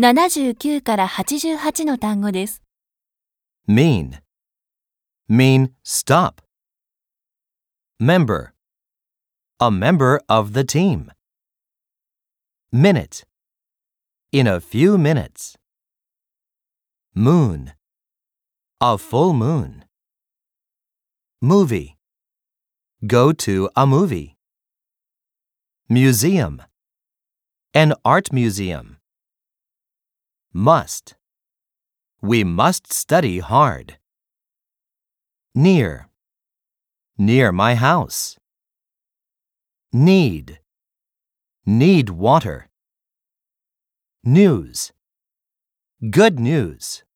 79から88の単語です。 Mean. Mean stop. Member. A member of the team. Minute. In a few minutes. Moon. A full moon. Movie. Go to a movie. Museum. An art museum. Must. We must study hard. Near. Near my house. Need. Need water. News. Good news.